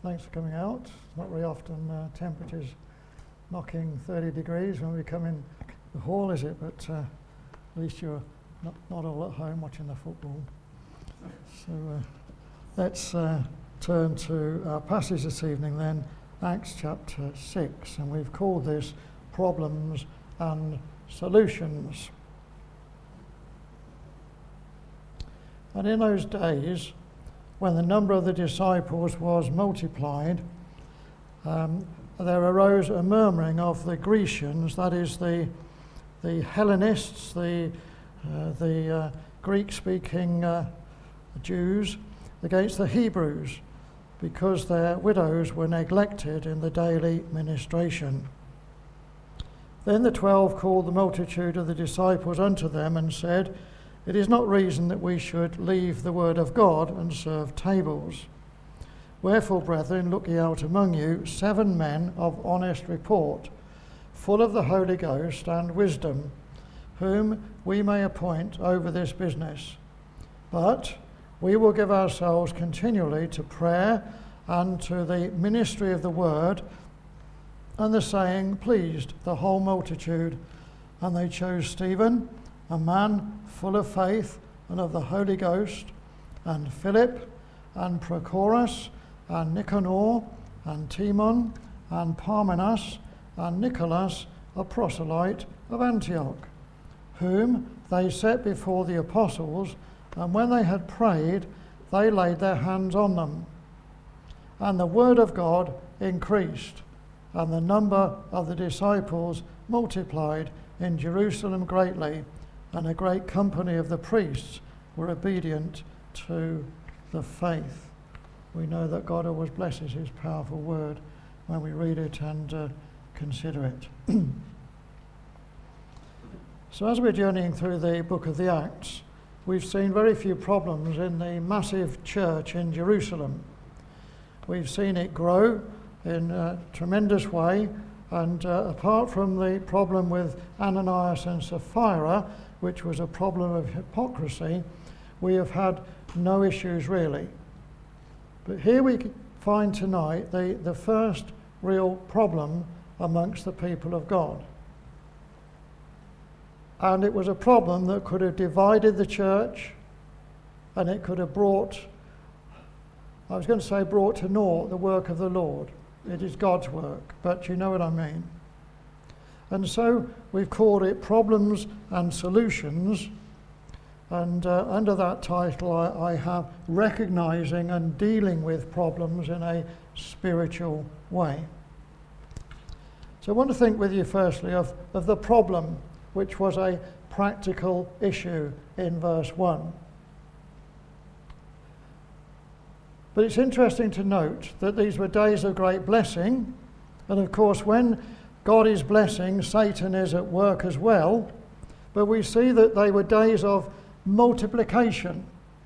Thanks for coming out. Not very often temperatures knocking 30 degrees when we come in the hall, is it? But at least you're not all at home watching the football. So let's turn to our passage this evening then, Acts chapter 6, and we've called this Problems and Solutions. And in those days, when the number of the disciples was multiplied, there arose a murmuring of the Grecians, that is the Hellenists, the Greek-speaking Jews, against the Hebrews, because their widows were neglected in the daily ministration. Then the 12 called the multitude of the disciples unto them and said, It is not reason that we should leave the word of God and serve tables. Wherefore, brethren, look ye out among you 7 men of honest report, full of the Holy Ghost and wisdom, whom we may appoint over this business. But we will give ourselves continually to prayer and to the ministry of the word. And the saying pleased the whole multitude. And they chose Stephen, a man full of faith and of the Holy Ghost, and Philip, and Prochorus, and Nicanor, and Timon, and Parmenas, and Nicholas, a proselyte of Antioch, whom they set before the apostles, and when they had prayed, they laid their hands on them. And the word of God increased, and the number of the disciples multiplied in Jerusalem greatly, and a great company of the priests were obedient to the faith. We know that God always blesses his powerful word when we read it and consider it. So as we're journeying through the book of the Acts, we've seen very few problems in the massive church in Jerusalem. We've seen it grow in a tremendous way, and apart from the problem with Ananias and Sapphira, which was a problem of hypocrisy, we have had no issues really. But here we find tonight the first real problem amongst the people of God. And it was a problem that could have divided the church, and it could have brought to naught the work of the Lord. It is God's work, but you know what I mean. And so we've called it Problems and Solutions, and under that title I have recognizing and dealing with problems in a spiritual way. So I want to think with you firstly of the problem, which was a practical issue in verse 1. But it's interesting to note that these were days of great blessing, and of course when God is blessing, Satan is at work as well, but we see that they were days of multiplication.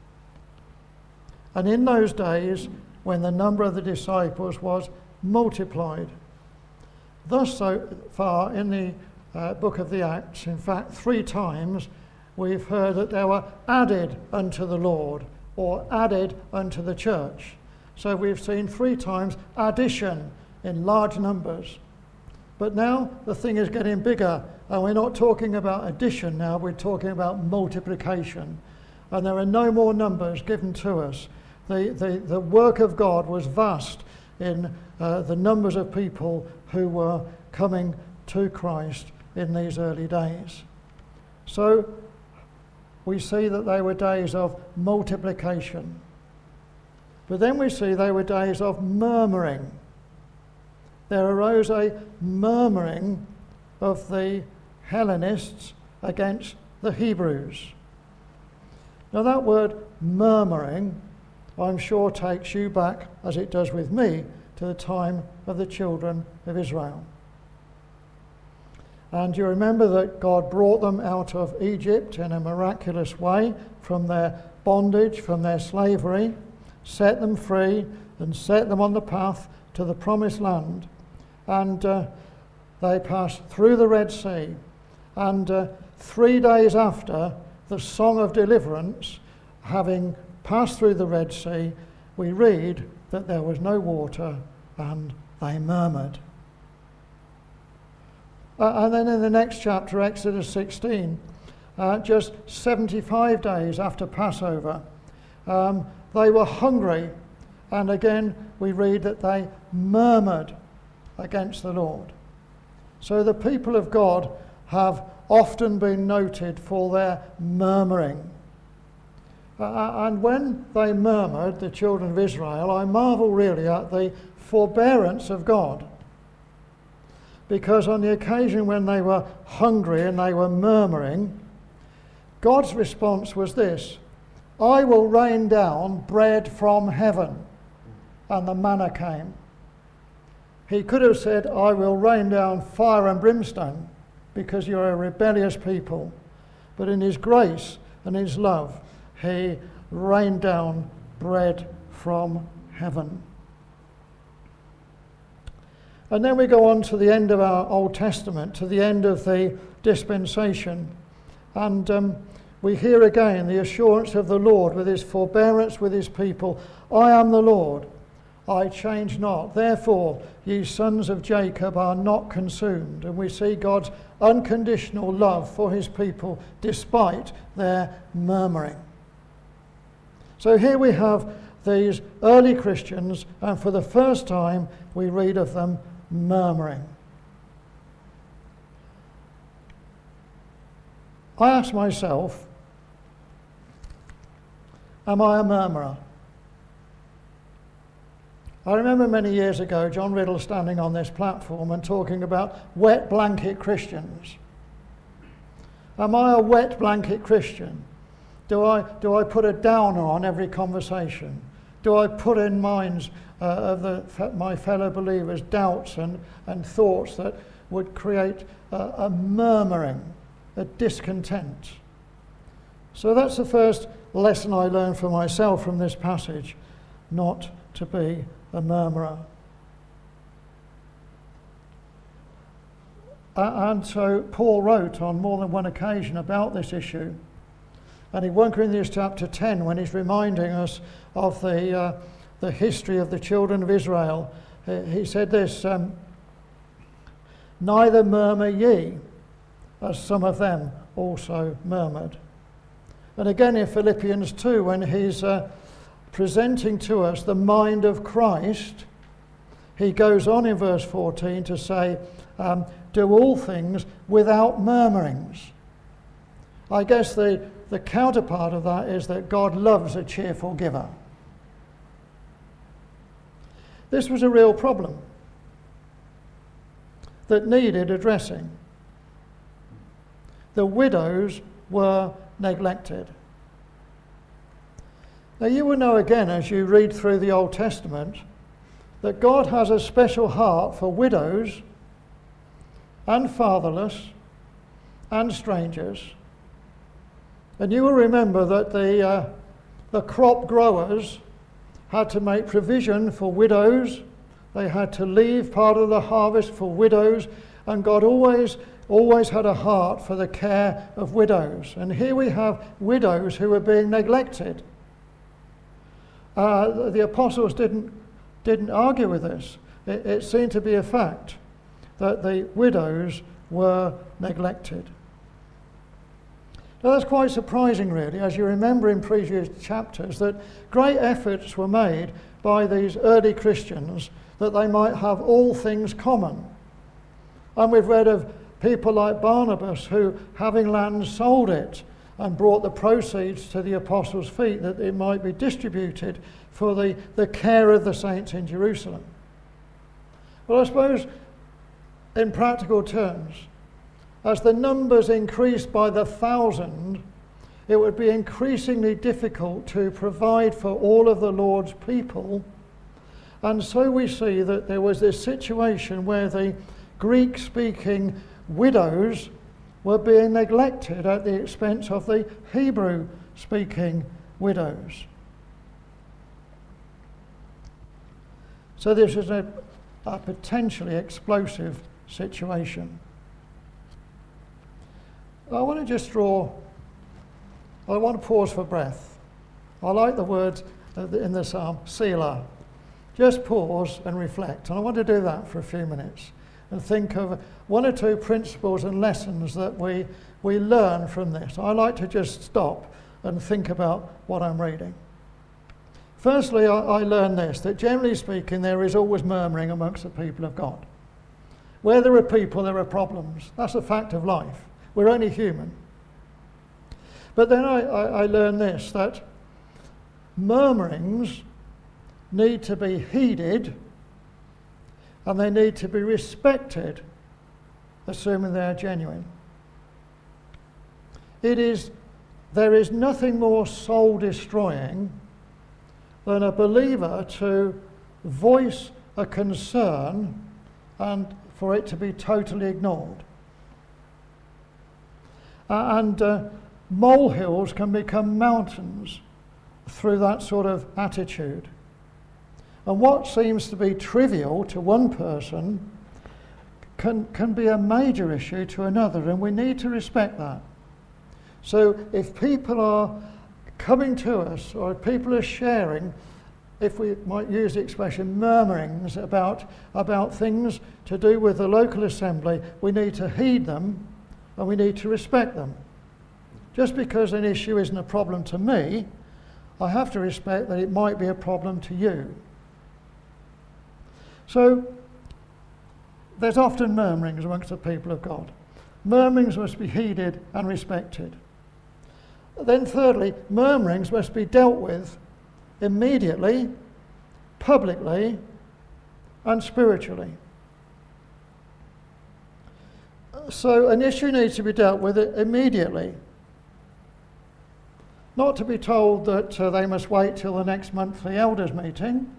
And in those days, when the number of the disciples was multiplied. Thus so far in the book of the Acts, in fact 3 times, we've heard that they were added unto the Lord, or added unto the church. So we've seen 3 times addition in large numbers. But now the thing is getting bigger, and we're not talking about addition now, we're talking about multiplication. And there are no more numbers given to us. The work of God was vast in the numbers of people who were coming to Christ in these early days. So we see that they were days of multiplication. But then we see they were days of murmuring. There arose a murmuring of the Hellenists against the Hebrews. Now that word murmuring, I'm sure takes you back, as it does with me, to the time of the children of Israel. And you remember that God brought them out of Egypt in a miraculous way, from their bondage, from their slavery, set them free and set them on the path to the promised land. And they passed through the Red Sea. And 3 days after the song of deliverance, having passed through the Red Sea, we read that there was no water and they murmured. And then in the next chapter, Exodus 16, just 75 days after Passover, they were hungry, and again we read that they murmured against the Lord. So the people of God have often been noted for their murmuring. And when they murmured, the children of Israel, I marvel really at the forbearance of God. Because on the occasion when they were hungry and they were murmuring, God's response was this: I will rain down bread from heaven. And the manna came. He could have said, I will rain down fire and brimstone, because you're a rebellious people. But in his grace and his love, he rained down bread from heaven. And then we go on to the end of our Old Testament, to the end of the dispensation. And we hear again the assurance of the Lord with his forbearance with his people. I am the Lord, I change not. Therefore, ye sons of Jacob are not consumed. And we see God's unconditional love for his people despite their murmuring. So here we have these early Christians, and for the first time we read of them murmuring. I ask myself, am I a murmurer? I remember many years ago John Riddle standing on this platform and talking about wet blanket Christians. Am I a wet blanket Christian? Do I put a downer on every conversation? Do I put in minds of my fellow believers doubts and thoughts that would create a murmuring, a discontent? So that's the first lesson I learned for myself from this passage, not to be a murmurer. And so Paul wrote on more than one occasion about this issue. And in 1 Corinthians chapter 10, when he's reminding us of the history of the children of Israel, he said this, neither murmur ye, as some of them also murmured. And again in Philippians 2, when he's presenting to us the mind of Christ, he goes on in verse 14 to say, do all things without murmurings. I guess the counterpart of that is that God loves a cheerful giver. This was a real problem that needed addressing. The widows were neglected. Now you will know again as you read through the Old Testament that God has a special heart for widows and fatherless and strangers. And you will remember that the crop growers had to make provision for widows. They had to leave part of the harvest for widows, and God always had a heart for the care of widows. And here we have widows who were being neglected. The apostles didn't argue with this. It seemed to be a fact that the widows were neglected. Now that's quite surprising really, as you remember in previous chapters that great efforts were made by these early Christians that they might have all things common. And we've read of people like Barnabas who, having land, sold it and brought the proceeds to the apostles' feet that it might be distributed for the care of the saints in Jerusalem. Well, I suppose in practical terms, as the numbers increased by the 1,000, it would be increasingly difficult to provide for all of the Lord's people. And so we see that there was this situation where the Greek-speaking widows were being neglected at the expense of the Hebrew-speaking widows. So this is a potentially explosive situation. I want to pause for breath. I like the words in the psalm, Selah. Just pause and reflect. And I want to do that for a few minutes and think of one or two principles and lessons that we learn from this. I like to just stop and think about what I'm reading. Firstly, I learned this, that generally speaking, there is always murmuring amongst the people of God. Where there are people, there are problems. That's a fact of life. We're only human. But then I learned this, that murmurings need to be heeded and they need to be respected, assuming they are genuine. There is nothing more soul-destroying than a believer to voice a concern and for it to be totally ignored. Molehills can become mountains through that sort of attitude. And what seems to be trivial to one person can be a major issue to another, and we need to respect that. So if people are coming to us, or if people are sharing, if we might use the expression, murmurings about things to do with the local assembly, we need to heed them and we need to respect them. Just because an issue isn't a problem to me, I have to respect that it might be a problem to you. So there's often murmurings amongst the people of God. Murmurings must be heeded and respected. Then thirdly, murmurings must be dealt with immediately, publicly, and spiritually. So an issue needs to be dealt with immediately. Not to be told that they must wait till the next monthly elders meeting.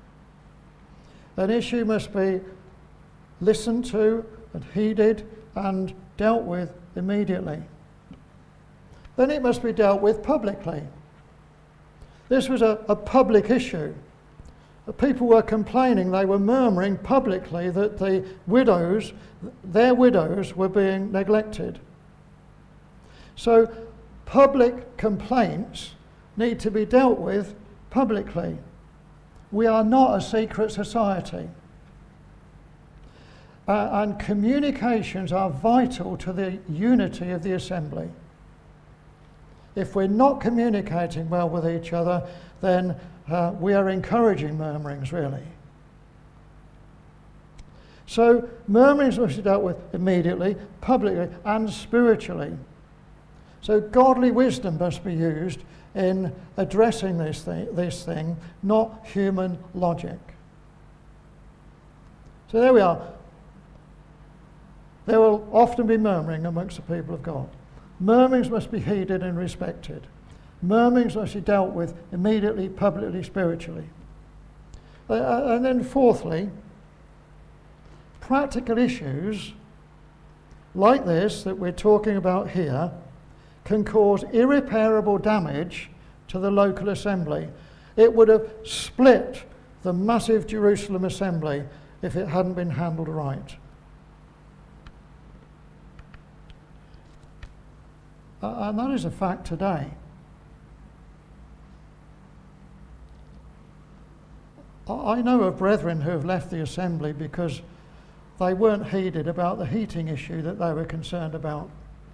An issue must be listened to and heeded and dealt with immediately. Then it must be dealt with publicly. This was a public issue. People were complaining, they were murmuring publicly that their widows were being neglected. So public complaints need to be dealt with publicly. We are not a secret society. And communications are vital to the unity of the assembly. If we're not communicating well with each other, then we are encouraging murmurings, really. So murmurings must be dealt with immediately, publicly, and spiritually. So godly wisdom must be used in addressing this thing, not human logic. So there we are. There will often be murmuring amongst the people of God. Murmurings must be heeded and respected. Murmurings must be dealt with immediately, publicly, spiritually. And then fourthly, practical issues like this that we're talking about here can cause irreparable damage to the local assembly. It would have split the massive Jerusalem assembly if it hadn't been handled right. And that is a fact today. I know of brethren who have left the assembly because they weren't heeded about the heating issue that they were concerned about.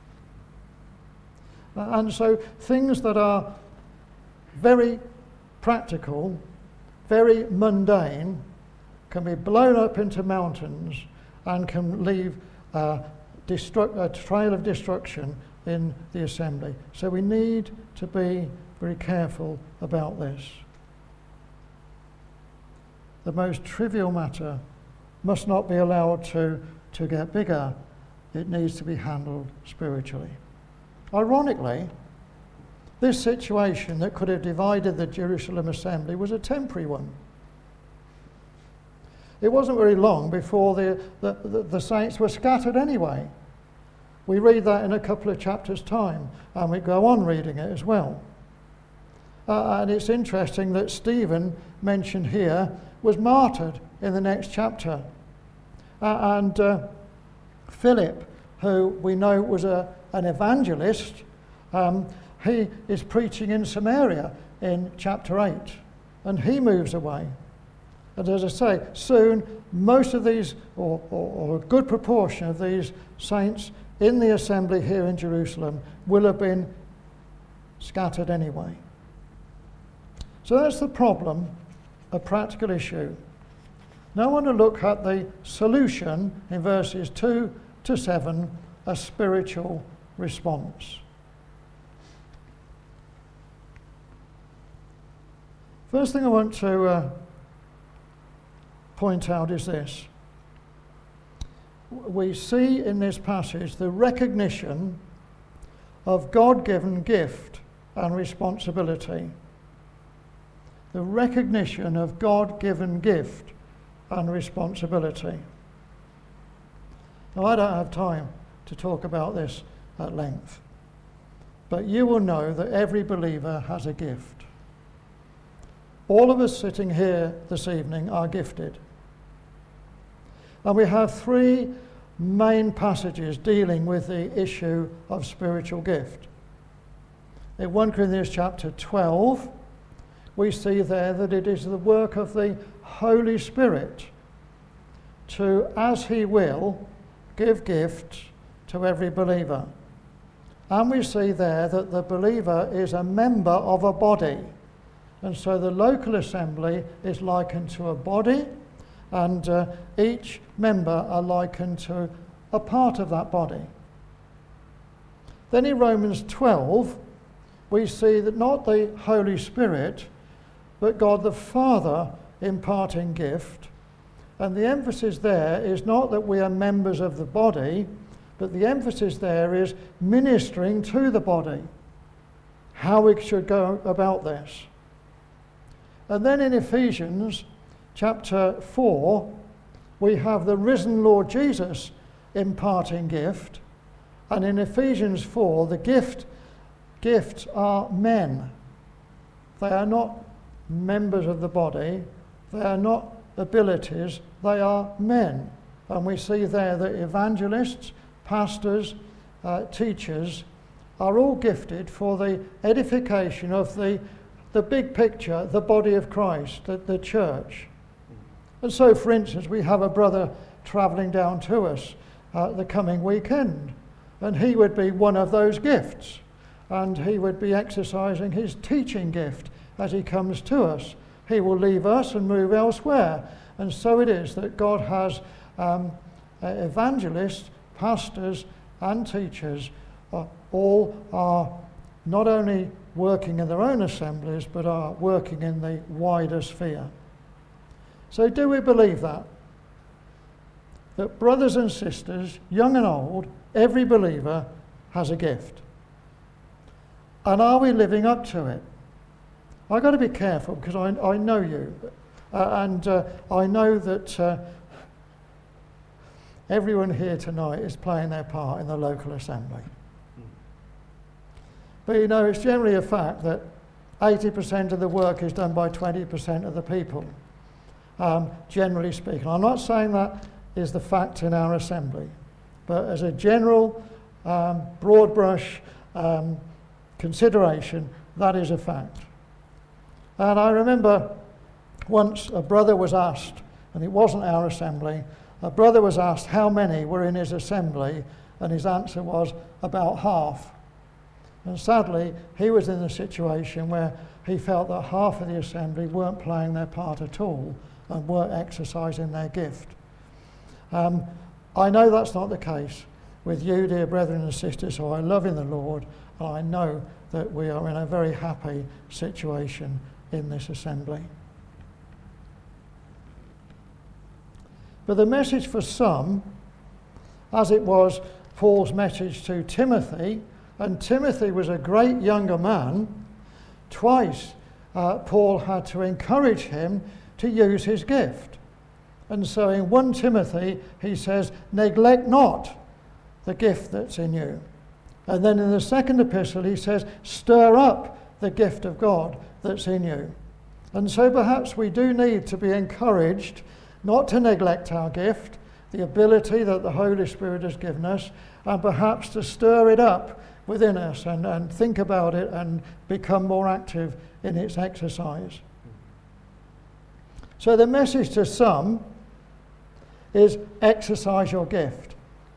And so things that are very practical, very mundane, can be blown up into mountains and can leave a trail of destruction in the assembly. So we need to be very careful about this. The most trivial matter must not be allowed to get bigger. It needs to be handled spiritually. Ironically, this situation that could have divided the Jerusalem assembly was a temporary one. It wasn't very long before the saints were scattered anyway. We read that in a couple of chapters' time, and we go on reading it as well. And it's interesting that Stephen, mentioned here, was martyred in the next chapter. And Philip, who we know was an evangelist, he is preaching in Samaria in chapter 8. and he moves away. And as I say, soon most of these, or a good proportion of these saints in the assembly here in Jerusalem will have been scattered anyway. So that's the problem, a practical issue. Now I want to look at the solution in verses 2 to 7, a spiritual response. First thing I want to point out is this. We see in this passage the recognition of God-given gift and responsibility. The recognition of God-given gift and responsibility. Now, I don't have time to talk about this at length, but you will know that every believer has a gift. All of us sitting here this evening are gifted. And we have three main passages dealing with the issue of spiritual gift. In 1 Corinthians chapter 12, we see there that it is the work of the Holy Spirit to, as he will, give gifts to every believer. And we see there that the believer is a member of a body. And so the local assembly is likened to a body, and each member are likened to a part of that body. Then in Romans 12, we see that not the Holy Spirit, but God the Father imparting gift. And the emphasis there is not that we are members of the body, but the emphasis there is ministering to the body, how we should go about this. And then in Ephesians chapter 4, we have the risen Lord Jesus imparting gift. And in Ephesians 4, the gifts are men. They are not members of the body. They are not abilities. They are men. And we see there that evangelists, pastors, teachers are all gifted for the edification of the big picture, the body of Christ, the church. And so, for instance, we have a brother travelling down to us the coming weekend, and he would be one of those gifts, and he would be exercising his teaching gift as he comes to us. He will leave us and move elsewhere. And so it is that God has evangelists, pastors, and teachers all are not only working in their own assemblies, but are working in the wider sphere. So do we believe that? That brothers and sisters, young and old, every believer has a gift? And are we living up to it? I've got to be careful because I know you, and I know that everyone here tonight is playing their part in the local assembly. But you know, it's generally a fact that 80% of the work is done by 20% of the people, generally speaking. I'm not saying that is the fact in our assembly, but as a general, broad brush consideration, that is a fact. And I remember once a brother was asked, and it wasn't our assembly, a brother was asked how many were in his assembly, and his answer was about half. And sadly, he was in a situation where he felt that half of the assembly weren't playing their part at all and weren't exercising their gift. I know that's not the case with you, dear brethren and sisters, who I love in the Lord, and I know that we are in a very happy situation in this assembly. But the message for some, as it was Paul's message to Timothy, and Timothy was a great younger man, twice Paul had to encourage him to use his gift. And so in 1 Timothy he says, neglect not the gift that's in you. And then in the second epistle he says, stir up the gift of God that's in you. And so perhaps we do need to be encouraged not to neglect our gift, the ability that the Holy Spirit has given us, and perhaps to stir it up within us and think about it and become more active in its exercise. So the message to some is exercise your gift.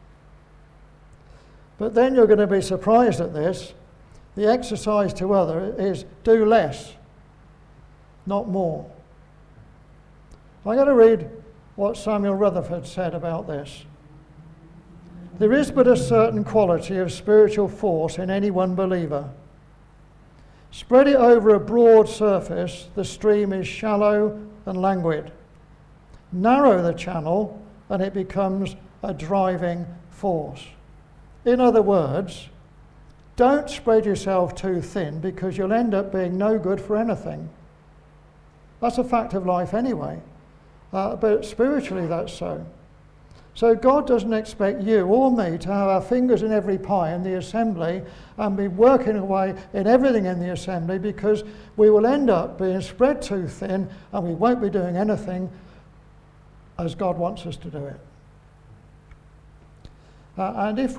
But then you're going to be surprised at this. The exercise to others is do less, not more. I'm going to read what Samuel Rutherford said about this. There is but a certain quality of spiritual force in any one believer. Spread it over a broad surface, the stream is shallow and languid. Narrow the channel, and it becomes a driving force. In other words, don't spread yourself too thin, because you'll end up being no good for anything. That's a fact of life anyway. But spiritually that's so. So God doesn't expect you or me to have our fingers in every pie in the assembly and be working away in everything in the assembly, because we will end up being spread too thin and we won't be doing anything as God wants us to do it. And if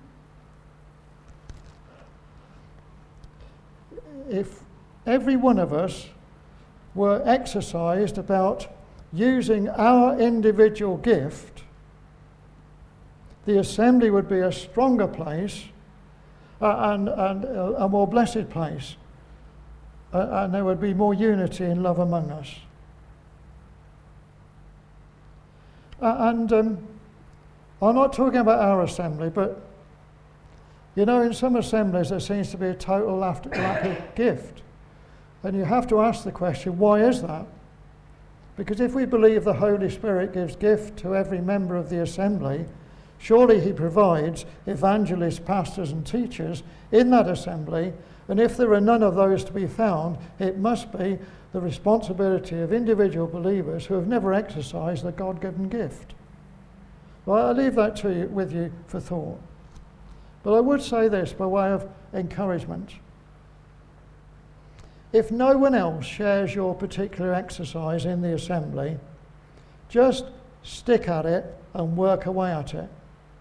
every one of us were exercised about using our individual gift, the assembly would be a stronger place and a more blessed place. And there would be more unity and love among us. I'm not talking about our assembly, but you know, in some assemblies there seems to be a total lack of gift. And you have to ask the question, why is that? Because if we believe the Holy Spirit gives gift to every member of the assembly, surely he provides evangelists, pastors and teachers in that assembly, and if there are none of those to be found, it must be the responsibility of individual believers who have never exercised the God-given gift. Well, I leave that to you, with you for thought. But I would say this by way of encouragement. If no one else shares your particular exercise in the assembly, just stick at it and work away at it.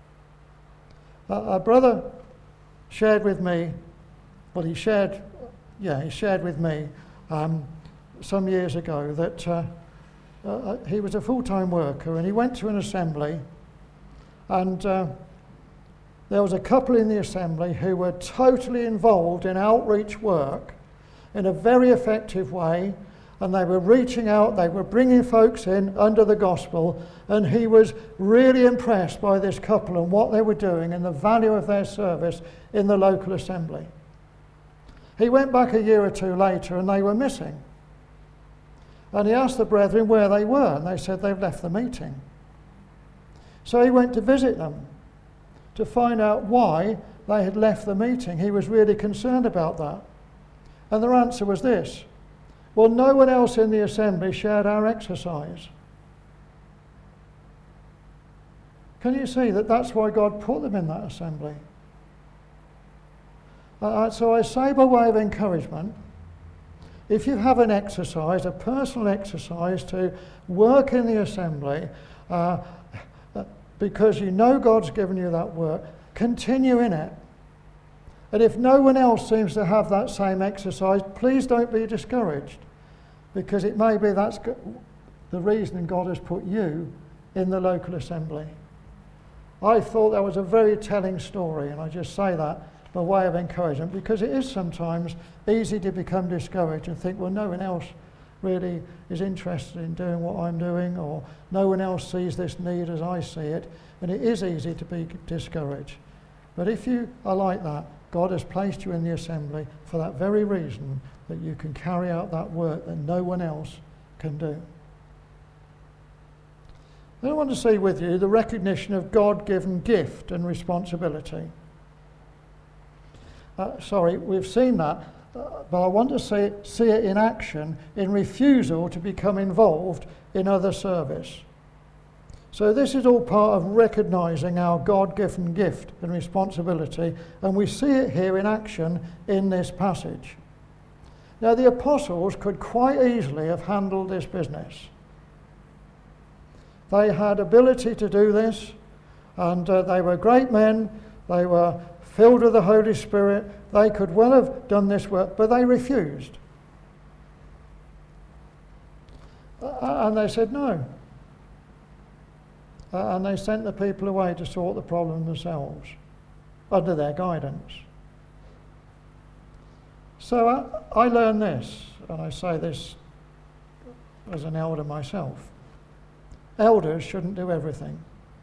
A brother shared with me, he shared with me some years ago that he was a full-time worker and he went to an assembly, and there was a couple in the assembly who were totally involved in outreach work in a very effective way, and they were reaching out, they were bringing folks in under the gospel, and he was really impressed by this couple and what they were doing and the value of their service in the local assembly. He went back a year or two later and they were missing. And he asked the brethren where they were, and they said they've left the meeting. So he went to visit them to find out why they had left the meeting. He was really concerned about that. And their answer was this: well, no one else in the assembly shared our exercise. Can you see that that's why God put them in that assembly? So I say by way of encouragement, if you have an exercise, a personal exercise to work in the assembly, because you know God's given you that work, continue in it. And if no one else seems to have that same exercise, please don't be discouraged, because it may be that's the reason God has put you in the local assembly. I thought that was a very telling story, and I just say that by way of encouragement, because it is sometimes easy to become discouraged and think, well, no one else really is interested in doing what I'm doing, or no one else sees this need as I see it, and it is easy to be discouraged. But if you are like that, God has placed you in the assembly for that very reason, that you can carry out that work that no one else can do. Then I want to see with you the recognition of God-given gift and responsibility. We've seen that, but I want to see it in action in refusal to become involved in other service. So this is all part of recognising our God-given gift and responsibility, and we see it here in action in this passage. Now, the apostles could quite easily have handled this business. They had ability to do this, and they were great men. They were filled with the Holy Spirit. They could well have done this work, but they refused. And they said no. And they sent the people away to sort the problem themselves, under their guidance. So I learned this, and I say this as an elder myself. Elders shouldn't do everything.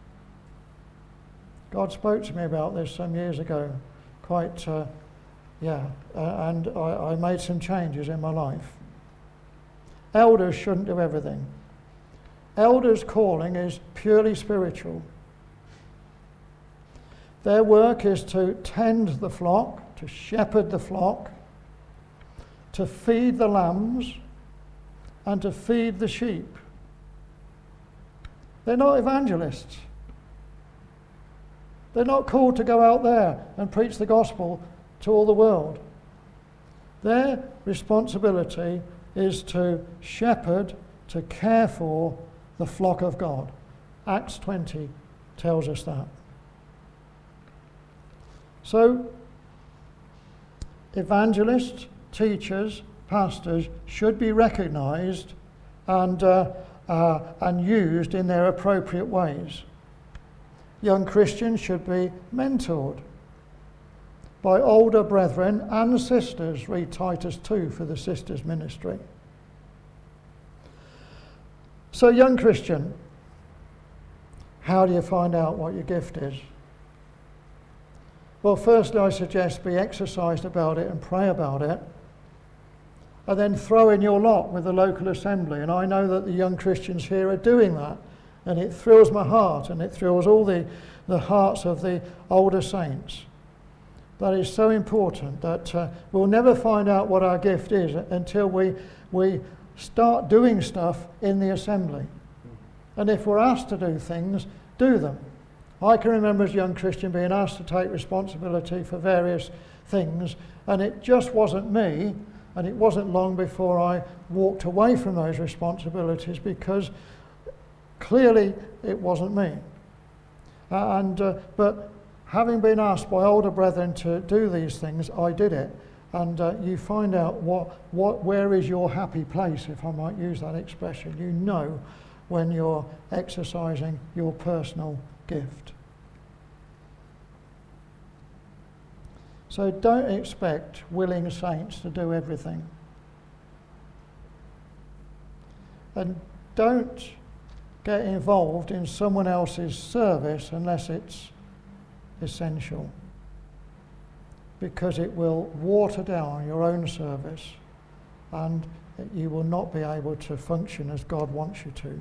God spoke to me about this some years ago, and I made some changes in my life. Elders shouldn't do everything. Elders' calling is purely spiritual. Their work is to tend the flock, to shepherd the flock, to feed the lambs, and to feed the sheep. They're not evangelists. They're not called to go out there and preach the gospel to all the world. Their responsibility is to shepherd, to care for the flock of God. Acts 20 tells us that. So, evangelists, teachers, pastors should be recognised and used in their appropriate ways. Young Christians should be mentored by older brethren and sisters. Read Titus 2 for the sisters' ministry. So, young Christian, how do you find out what your gift is? Well, firstly, I suggest be exercised about it and pray about it, and then throw in your lot with the local assembly. And I know that the young Christians here are doing that, and it thrills my heart, and it thrills all the hearts of the older saints. That is so important, that we'll never find out what our gift is until we start doing stuff in the assembly. And if we're asked to do things, do them. I can remember as a young Christian being asked to take responsibility for various things, and it just wasn't me, and it wasn't long before I walked away from those responsibilities, because clearly it wasn't me. But having been asked by older brethren to do these things, I did it. And you find out where is your happy place, if I might use that expression. You know when you're exercising your personal gift. So don't expect willing saints to do everything. And don't get involved in someone else's service unless it's essential, because it will water down your own service and you will not be able to function as God wants you to.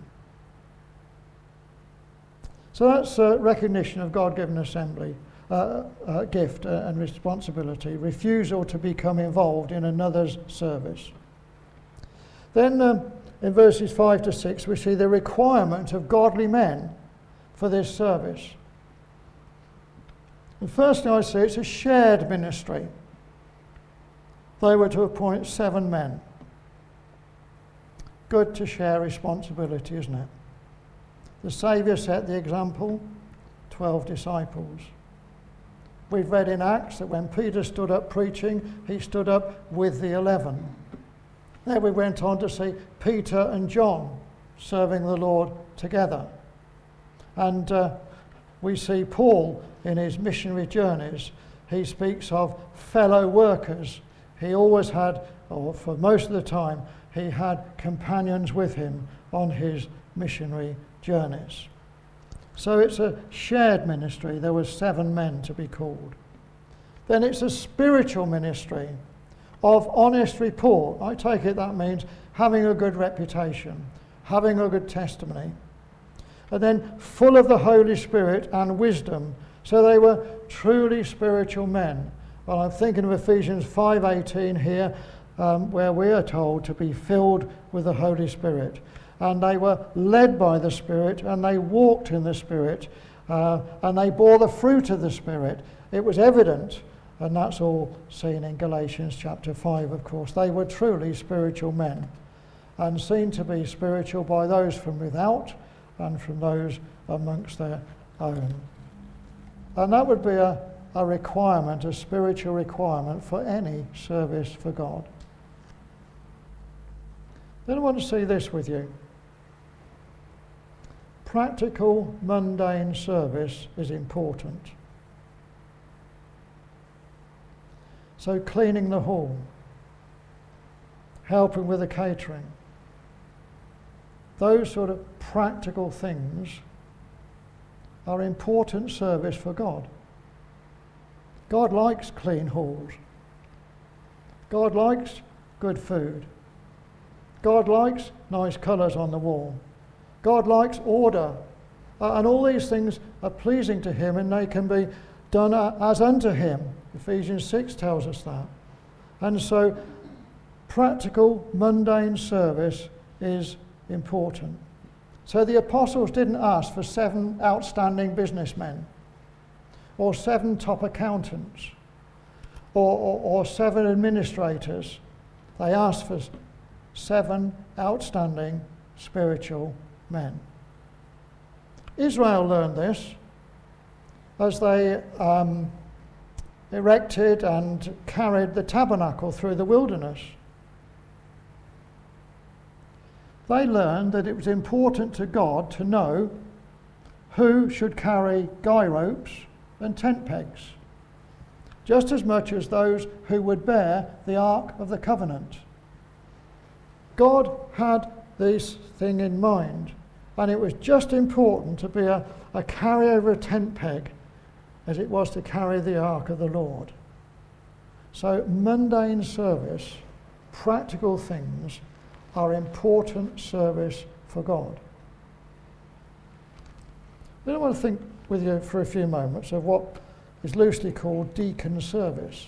So that's recognition of God-given assembly, gift and responsibility, refusal to become involved in another's service. Then in verses 5 to 6 we see the requirement of godly men for this service. And firstly, I see it's a shared ministry. They were to appoint 7 men. Good to share responsibility, isn't it? The Saviour set the example, 12 disciples. We've read in Acts that when Peter stood up preaching, he stood up with the 11. Then we went on to see Peter and John serving the Lord together. And we see Paul in his missionary journeys. He speaks of fellow workers. He always had, or for most of the time, he had companions with him on his missionary journeys. So it's a shared ministry. There were 7 men to be called. Then it's a spiritual ministry of honest report. I take it that means having a good reputation, having a good testimony. And then full of the Holy Spirit and wisdom. So they were truly spiritual men. Well, I'm thinking of Ephesians 5:18 here, where we are told to be filled with the Holy Spirit. And they were led by the Spirit, and they walked in the Spirit, and they bore the fruit of the Spirit. It was evident, and that's all seen in Galatians chapter 5, of course. They were truly spiritual men, and seen to be spiritual by those from without and from those amongst their own. And that would be a requirement, a spiritual requirement for any service for God. Then I want to see this with you. Practical, mundane service is important. So cleaning the hall, helping with the catering, those sort of practical things are important service for God. God likes clean halls. God likes good food. God likes nice colours on the wall. God likes order. And all these things are pleasing to him, and they can be done as unto him. Ephesians 6 tells us that. And so practical, mundane service is important. So the apostles didn't ask for 7 outstanding businessmen, or 7 top accountants, or 7 administrators. They asked for 7 outstanding spiritual men. Israel learned this as they erected and carried the tabernacle through the wilderness. They learned that it was important to God to know who should carry guy ropes and tent pegs, just as much as those who would bear the Ark of the Covenant. God had this thing in mind, and it was just important to be a carrier of a tent peg as it was to carry the Ark of the Lord. So mundane service, practical things, are important service for God. Then I want to think with you for a few moments of what is loosely called deacon service.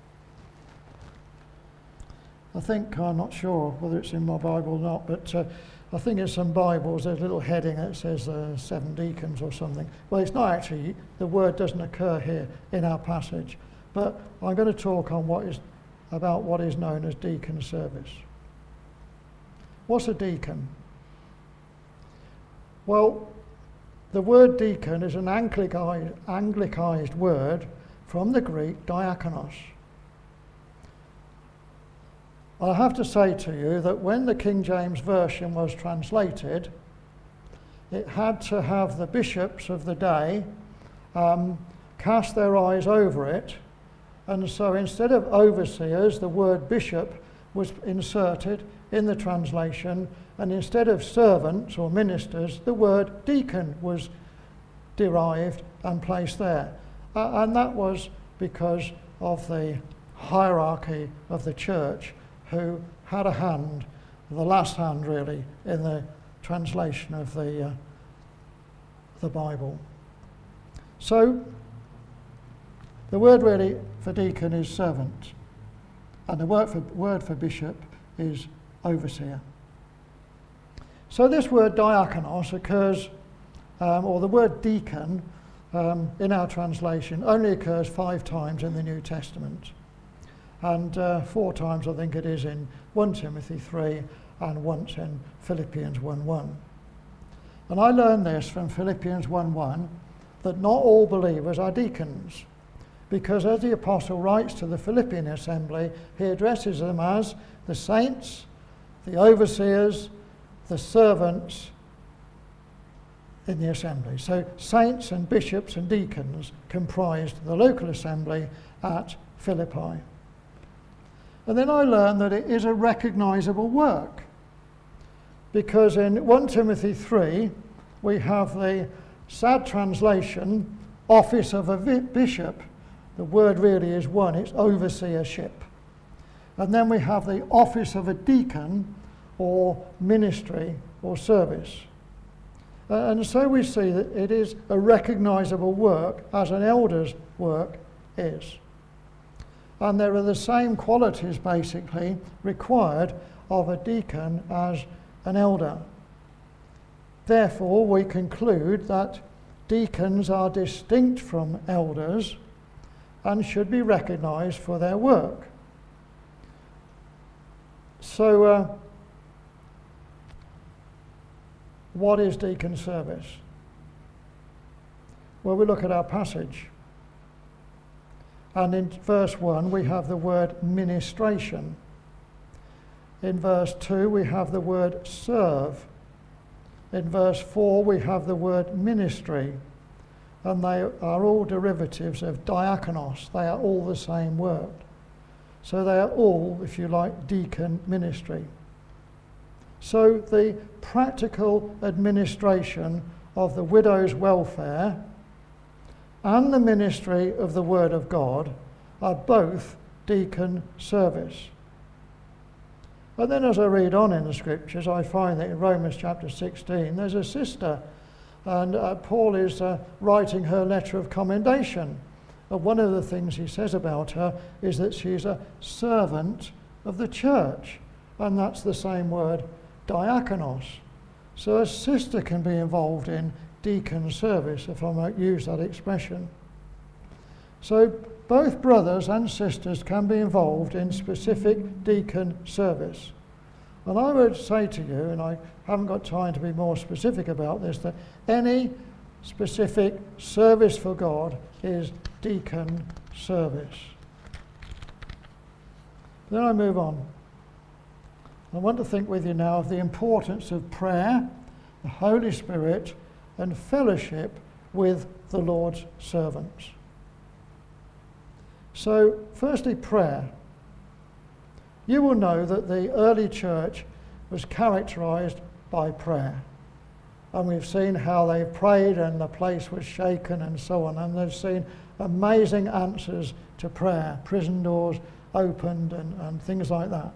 I'm not sure whether it's in my Bible or not, but I think in some Bibles there's a little heading that says 7 deacons or something. Well, it's not actually, the word doesn't occur here in our passage, but I'm going to talk on about what is known as deacon service. What's a deacon? Well, the word deacon is an Anglicized word from the Greek diakonos. I have to say to you that when the King James Version was translated, it had to have the bishops of the day cast their eyes over it, and so instead of overseers, the word bishop was inserted in the translation, and instead of servants or ministers, the word deacon was derived and placed there. And that was because of the hierarchy of the church, who had a hand, the last hand really, in the translation of the Bible. So the word really for deacon is servant, and the word for bishop is overseer. So this word diakonos occurs, or the word deacon in our translation only occurs 5 times in the New Testament. And 4 times I think it is in 1 Timothy 3 and once in Philippians 1:1. And I learned this from Philippians 1:1, that not all believers are deacons, because as the apostle writes to the Philippian assembly, he addresses them as the saints, the overseers, the servants in the assembly. So saints and bishops and deacons comprised the local assembly at Philippi. And then I learned that it is a recognisable work, because in 1 Timothy 3 we have the sad translation, office of a bishop. The word really is one, it's overseership. And then we have the office of a deacon, or ministry or service. And so we see that it is a recognisable work as an elder's work is. And there are the same qualities basically required of a deacon as an elder. Therefore, we conclude that deacons are distinct from elders and should be recognised for their work. So, what is deacon service? Well, we look at our passage. And in verse 1 we have the word ministration. In verse 2 we have the word serve. In verse 4 we have the word ministry. And they are all derivatives of diakonos. They are all the same word. So they are all, if you like, deacon ministry. So the practical administration of the widow's welfare and the ministry of the Word of God are both deacon service. And then as I read on in the Scriptures, I find that in Romans chapter 16, there's a sister, and Paul is writing her letter of commendation. And one of the things he says about her is that she's a servant of the church, and that's the same word, diakonos. So a sister can be involved in deacon service, if I might use that expression. So both brothers and sisters can be involved in specific deacon service. And I would say to you, and I haven't got time to be more specific about this, that any specific service for God is deacon service. Then I move on. I want to think with you now of the importance of prayer, the Holy Spirit, and fellowship with the Lord's servants. So, firstly, prayer. You will know that the early church was characterized by prayer. And we've seen how they prayed and the place was shaken and so on. And they've seen amazing answers to prayer, prison doors opened and things like that.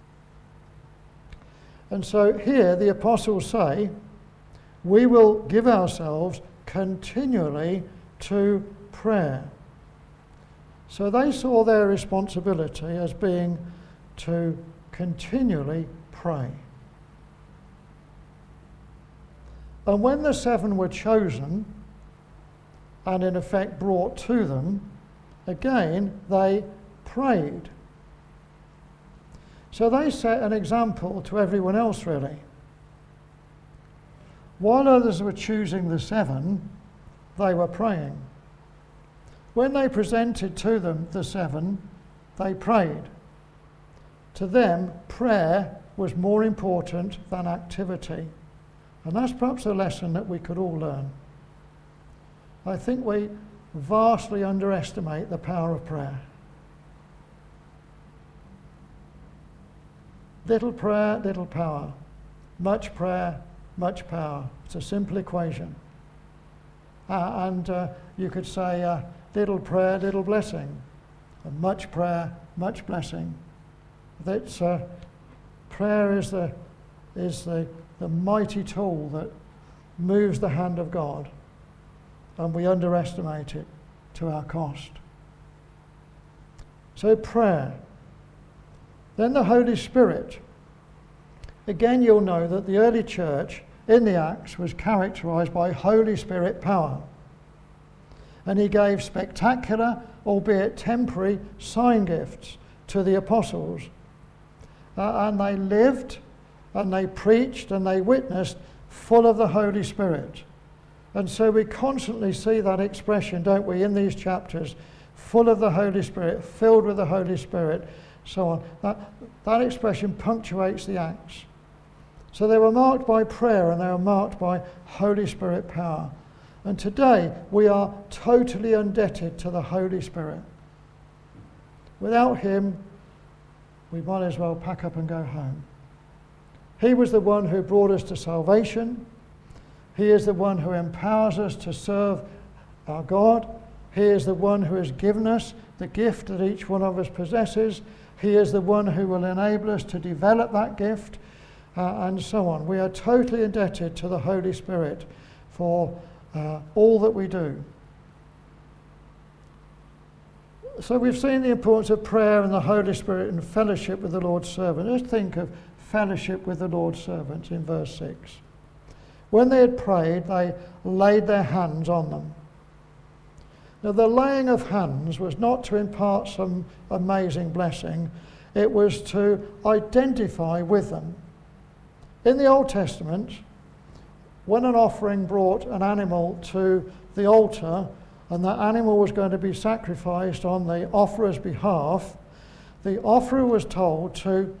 And so here the apostles say, we will give ourselves continually to prayer. So they saw their responsibility as being to continually pray. And when the 7 were chosen, and in effect brought to them, again they prayed. So they set an example to everyone else, really. While others were choosing the 7, they were praying. When they presented to them the 7, they prayed. To them, prayer was more important than activity. And that's perhaps a lesson that we could all learn. I think we vastly underestimate the power of prayer. Little prayer, little power. Much prayer, much power. It's a simple equation. And you could say little prayer, little blessing. And much prayer, much blessing. That's prayer is the mighty tool that moves the hand of God, and we underestimate it to our cost. So prayer. Then the Holy Spirit. Again, you'll know that the early church in the Acts was characterized by Holy Spirit power. And he gave spectacular, albeit temporary, sign gifts to the apostles. And they lived, and they preached, and they witnessed full of the Holy Spirit. And so we constantly see that expression, don't we, in these chapters, full of the Holy Spirit, filled with the Holy Spirit, so on. That expression punctuates the Acts. So they were marked by prayer and they were marked by Holy Spirit power. And today we are totally indebted to the Holy Spirit. Without him, we might as well pack up and go home. He was the one who brought us to salvation. He is the one who empowers us to serve our God. He is the one who has given us the gift that each one of us possesses. He is the one who will enable us to develop that gift, and so on. We are totally indebted to the Holy Spirit for all that we do. So we've seen the importance of prayer and the Holy Spirit and fellowship with the Lord's servant. Let's think of fellowship with the Lord's servants in verse 6. When they had prayed, they laid their hands on them. Now, the laying of hands was not to impart some amazing blessing. It was to identify with them. In the Old Testament, when an offering brought an animal to the altar, and that animal was going to be sacrificed on the offerer's behalf, the offerer was told to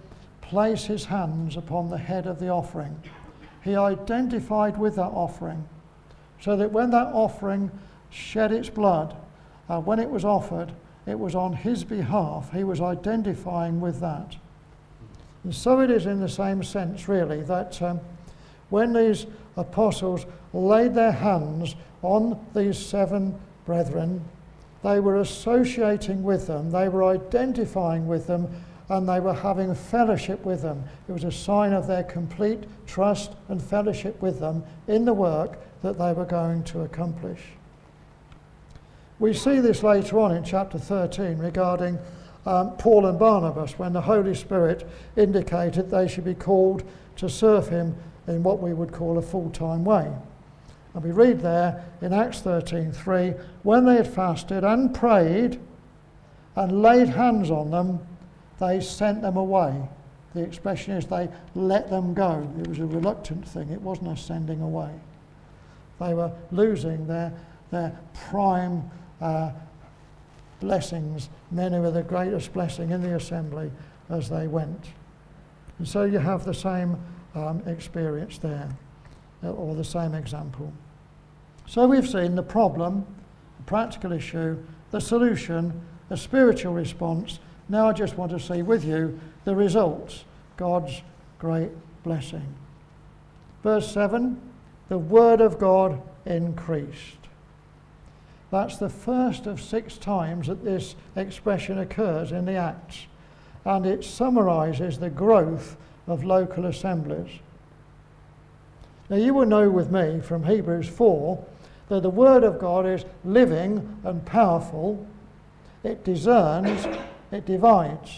place his hands upon the head of the offering. He identified with that offering, so that when that offering shed its blood, when it was offered, it was on his behalf. He was identifying with that. And so it is in the same sense, really, that when these apostles laid their hands on these 7 brethren, they were associating with them, they were identifying with them, and they were having fellowship with them. It was a sign of their complete trust and fellowship with them in the work that they were going to accomplish. We see this later on in chapter 13 regarding Paul and Barnabas, when the Holy Spirit indicated they should be called to serve him in what we would call a full-time way. And we read there in Acts 13:3, when they had fasted and prayed and laid hands on them, they sent them away. The expression is they let them go. It was a reluctant thing. It wasn't a sending away. They were losing their prime blessings, men who were the greatest blessing in the assembly as they went. And so you have the same experience there, or the same example. So we've seen the problem, the practical issue, the solution, a spiritual response. Now I just want to see with you the results, God's great blessing. Verse 7, the word of God increased. That's the first of 6 times that this expression occurs in the Acts, and it summarises the growth of local assemblies. Now you will know with me from Hebrews 4 that the word of God is living and powerful. It discerns, it divides.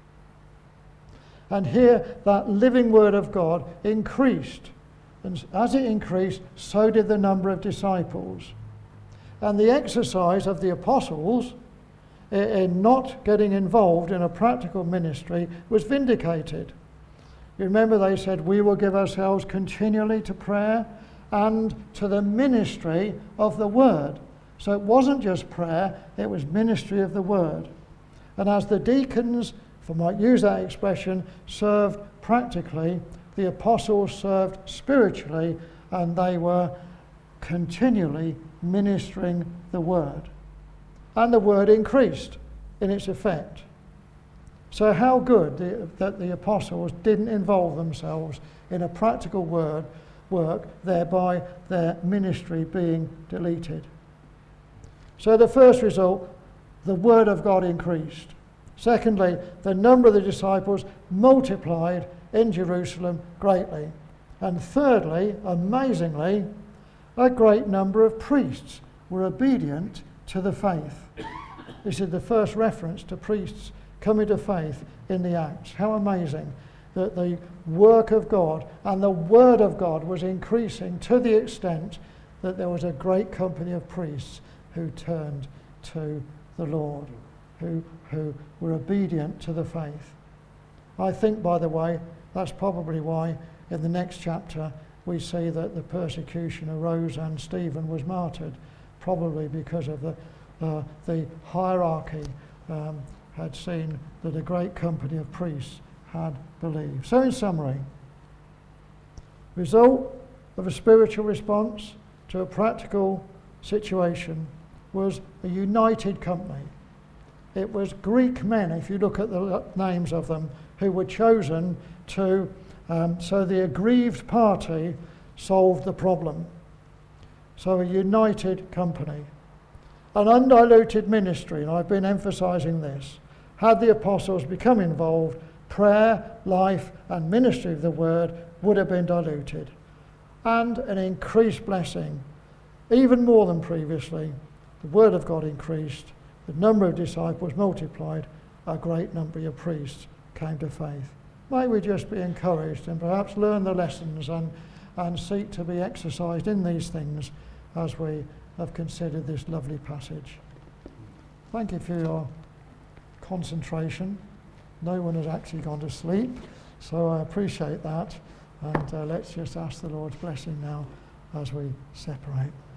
And here that living word of God increased. And as it increased, so did the number of disciples. And the exercise of the apostles in not getting involved in a practical ministry was vindicated. You remember they said, we will give ourselves continually to prayer and to the ministry of the word. So it wasn't just prayer, it was ministry of the word. And as the deacons, if I might use that expression, served practically, the apostles served spiritually, and they were continually ministering the word. And the word increased in its effect. So how good that the apostles didn't involve themselves in a practical work, thereby their ministry being deleted. So the first result, the word of God increased. Secondly, the number of the disciples multiplied in Jerusalem greatly. And thirdly, amazingly, a great number of priests were obedient to the faith. This is the first reference to priests coming to faith in the Acts. How amazing that the work of God and the word of God was increasing to the extent that there was a great company of priests who turned to the Lord, who were obedient to the faith. I think, by the way, that's probably why in the next chapter we see that the persecution arose and Stephen was martyred, probably because of the hierarchy had seen that a great company of priests had believed. So in summary, result of a spiritual response to a practical situation was a united company. It was Greek men, if you look at the names of them, who were chosen to, so the aggrieved party solved the problem. So a united company. An undiluted ministry, and I've been emphasising this. Had the apostles become involved, prayer, life and ministry of the word would have been diluted. And an increased blessing, even more than previously. The word of God increased, the number of disciples multiplied, a great number of priests came to faith. May we just be encouraged and perhaps learn the lessons and seek to be exercised in these things as we have considered this lovely passage. Thank you for your concentration. No one has actually gone to sleep, so I appreciate that. And let's just ask the Lord's blessing now as we separate.